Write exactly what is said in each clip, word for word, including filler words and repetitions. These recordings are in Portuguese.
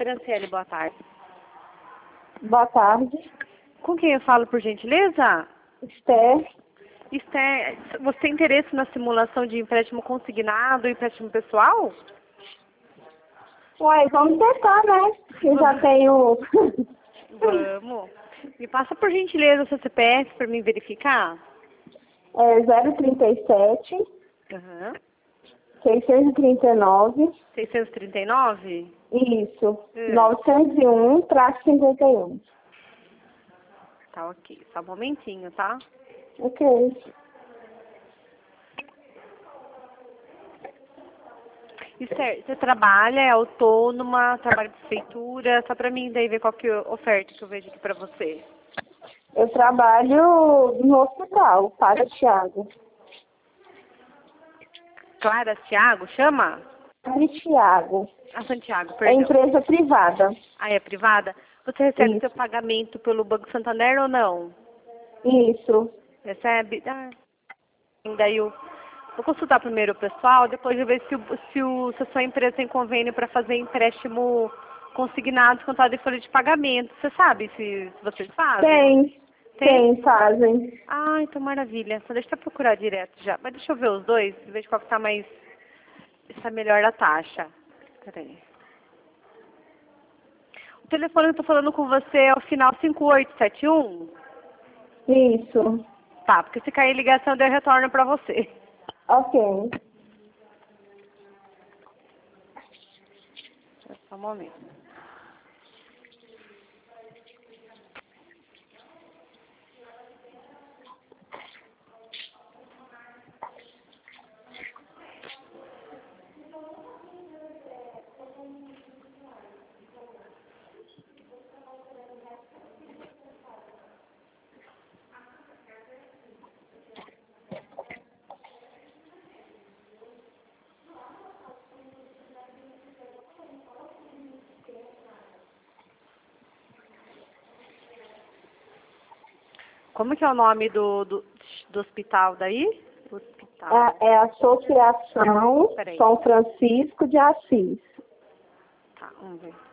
Franciele, boa tarde. Boa tarde. Com quem eu falo, por gentileza? Esther. Esther, você tem interesse na simulação de empréstimo consignado e empréstimo pessoal? Ué, vamos tentar, né? Eu já tenho... Vamos. Me passa, por gentileza, o seu C P F para mim verificar? É zero trinta e sete, Aham. seiscentos e trinta e nove. seiscentos e trinta e nove? Isso. Hum. novecentos e um, traço cinquenta e um. Tá, ok. Só um momentinho, tá? Ok. Esther, você trabalha, é autônoma, trabalha de prefeitura, só pra mim daí ver qual que é a oferta que eu vejo aqui pra você. Eu trabalho no hospital, para Thiago. Clara Thiago, chama? Para Thiago. Ah, Santiago, É perdão. empresa privada. Ah, é privada? Você recebe Isso. seu pagamento pelo Banco Santander ou não? Isso. Recebe? Ah, daí eu vou consultar primeiro o pessoal, depois eu ver se, o, se, o, se a sua empresa tem convênio para fazer empréstimo consignado, descontado em folha de pagamento. Você sabe se, se vocês fazem? Tem. Tem? Tem, fazem. Ah, então maravilha. Só deixa eu procurar direto já. Mas deixa eu ver os dois, ver qual que tá mais... Está melhor a taxa. Peraí. O telefone que eu tô falando com você é o final cinco oito sete um? Isso. Tá, porque se cair ligação, eu retorno pra você. Ok. Só um momento. Como que é o nome do, do, do hospital daí? Hospital. É, é a Associação Peraí. São Francisco de Assis. Tá, vamos ver.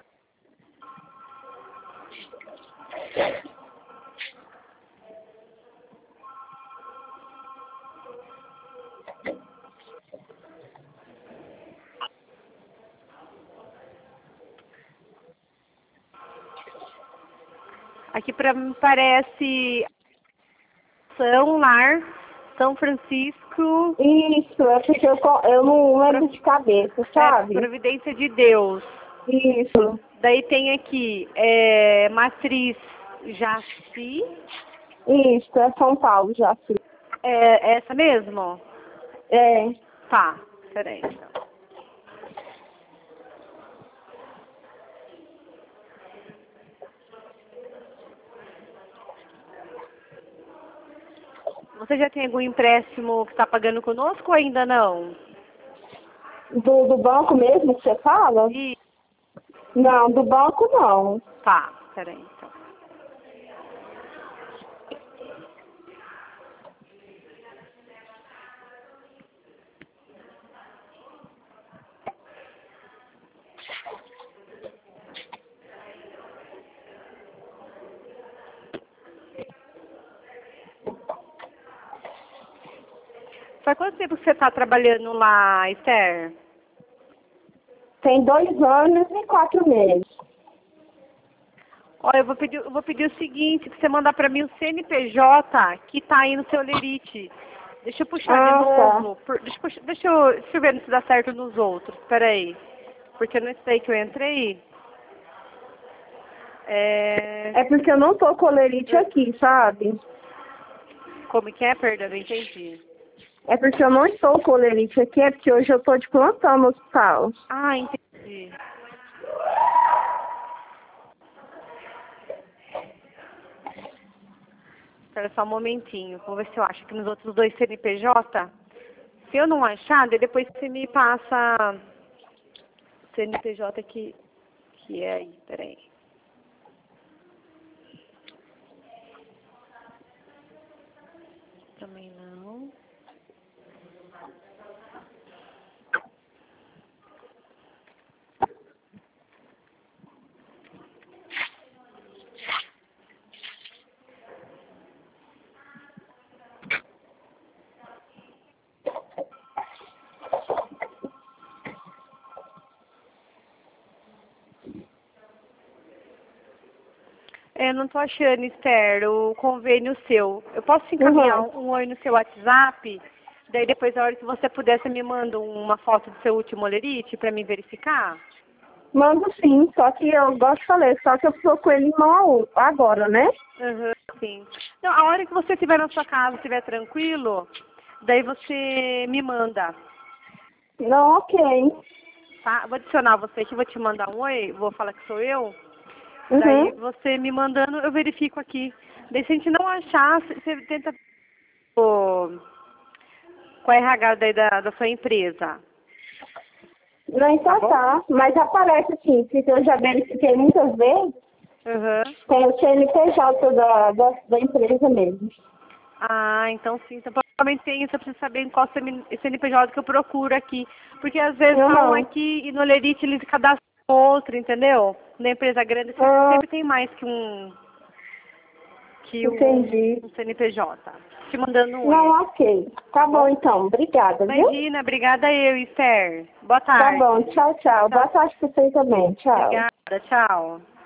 Aqui pra mim parece São Lar, São Francisco, Isso, é porque eu, co- eu não lembro de cabeça, é, sabe? Providência de Deus. Isso, Daí tem aqui, é, Matriz Jaci. isso, é São Paulo já. Sim. É essa mesmo? É, Tá, peraí então. Você já tem algum empréstimo que está pagando conosco ou ainda não? do, do banco mesmo que você fala? Ih, Não, do banco não. tá, peraí então. Faz quanto tempo que você está trabalhando lá, Esther? Tem dois anos e quatro meses. Ó, eu vou pedir, eu vou pedir o seguinte, que você mandar para mim o C N P J que tá aí no seu lerite. Deixa eu puxar de Ah, tá. novo. Por- deixa, eu puxar- deixa, eu, deixa eu ver se dá certo nos outros. Peraí. Porque não sei que eu entrei. É... É porque eu não tô com colerite aqui, sabe? Como que é? Perdão, não entendi. É porque eu não estou com colerite aqui, é porque hoje eu tô de plantão no hospital. Ah, entendi. Espera só um momentinho. Vou ver se eu acho aqui nos outros dois C N P J. Se eu não achar, daí depois você me passa o C N P J que, que é aí. Peraí. Também não. Eu não tô achando, Esther, o convênio seu. Eu posso te encaminhar Uhum. um, um oi no seu WhatsApp? Daí depois, a hora que você puder, você me manda uma foto do seu último olerite pra mim verificar? Mando sim, só que eu gosto de falar, só que eu tô com ele mão a um agora, né? Uhum, sim. Não, a hora que você estiver na sua casa, estiver tranquilo, daí você me manda, Não, ok. tá? Vou adicionar você aqui, vou te mandar um oi, vou falar que sou eu. Daí Uhum. você me mandando, eu verifico aqui. Daí se a gente não achar, você tenta com com a R H daí da, da sua empresa. Não, Tá então bom? tá. Mas aparece assim, que eu já verifiquei muitas vezes, Uhum. tem o C N P J da, da, da empresa mesmo. Ah, então sim. Então provavelmente tem isso, eu preciso saber em qual C N P J que eu procuro aqui. Porque às vezes falam Uhum. aqui e no Lerite eles cadastram outro, entendeu? Na empresa grande Ah, sempre tem mais que um que um, entendi. um C N P J. Te mandando um oi Não, aqui, ok. tá Tá bom bom? então. Obrigada, viu? Imagina, obrigada eu, Esther. Boa Tá tarde. bom. Tchau, tchau. Tchau. Boa tarde pra você também. Tchau. Obrigada, tchau.